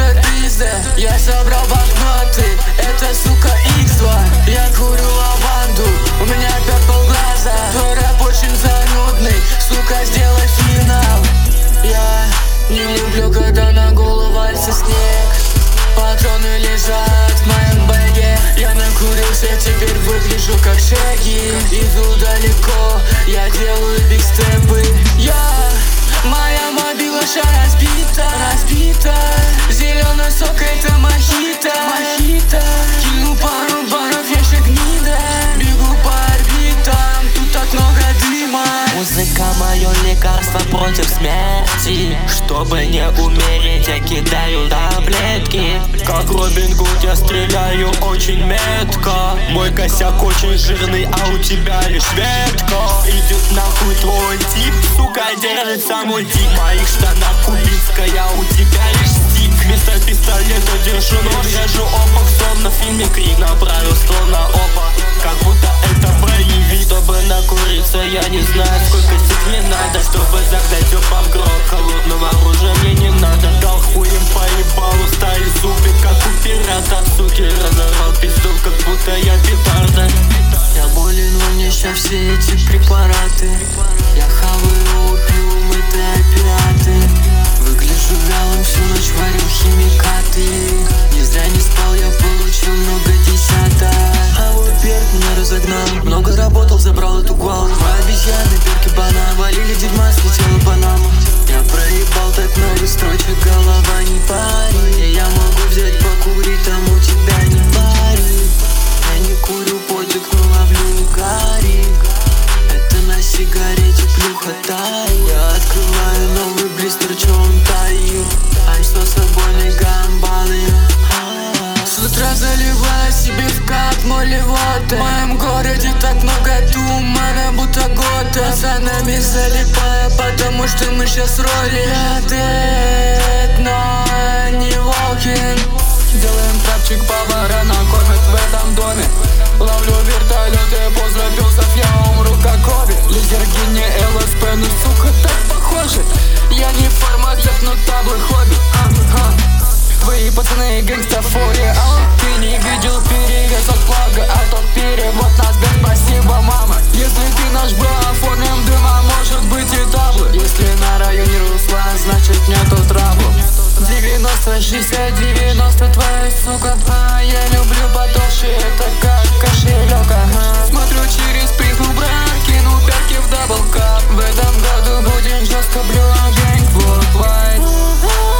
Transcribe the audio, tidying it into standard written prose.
это пизда. Я собрал банкноты, это сука X2. Я курю лаванду, у меня purple глаза. Твой рэп очень занудный, сука, сделай финал. Я не люблю, когда на голову валится снег. Патроны лежат в моем бэге. Я накурился, теперь выгляжу как Шеги. Иду далеко, я делаю бигстепы. Моя мобилаша разбита. Зеленый сок это мохито. Кину пару баров, я же гнида. Бегу по орбитам, тут так много дыма. Музыка мое лекарство против смерти. Чтобы не умереть, я кидаю таблетки. Как Робин Гуд я стреляю очень метко. Мой косяк очень жирный, а у тебя лишь ветка. Идет нахуй твой тип, сука, держится мой тип. В моих штанах кубинская, у тебя лишь стик. Вместо пистолета держу нож, вяжу опок, словно в фильме Крик. Направил ствол на опа, как будто это боевик. Чтобы накуриться, я не знаю, сколько стик мне надо, чтобы загнать опа в гроб. Холодного оружия мне не надо. Дал хуем по ебалу, стали зубы, как у пирата. Суки, разорвал пизду, как будто я петарда. Я болен, но мне ща все эти препараты. Я хаваю опиум, это опиаты. Выгляжу вялым, всю ночь варил химикаты. Не зря не спал, я получил много десяток. А вот перк меня разогнал. Много работал, забрал эту гвал. Мои обезьяны, перки, банан. Валили дерьма, слетела Панама. Я проебал так много строчек, голова не парит. Я могу взять покурить, там у тебя не парит. Я не курю потик, но ловлю гарик. Это на сигарете плюха тает. Я открываю новый блистер, чё он таит. I'm so собойный гамбалы. С утра заливаю себе в кап молевоты. В моем городе так много тумана, будто гота. За нами залипаю, потому что мы щас роли. Я дед, но не walking. Делаем трапчик, повара накормят в этом доме. Ловлю вертолеты, поздно пилсов, я умру как Коби. Лизергини, ЛСП, ну сука, так похожи. Я не фармацевт, но таблы хобби. Твои пацаны гэнгста фурия. Ты не видел перевес от флага, а тот перевод нас без спасибо, мама. Если ты наш был, оформим дыма, может быть и таблы. Если на районе русла, значит нету траблов. 90, 60, 90, твоя сука. Я люблю потолще, это как кошелек, Смотрю через призму брат, кину пятки в даблкап. В этом году будем жестко блю, гэнг worldwide.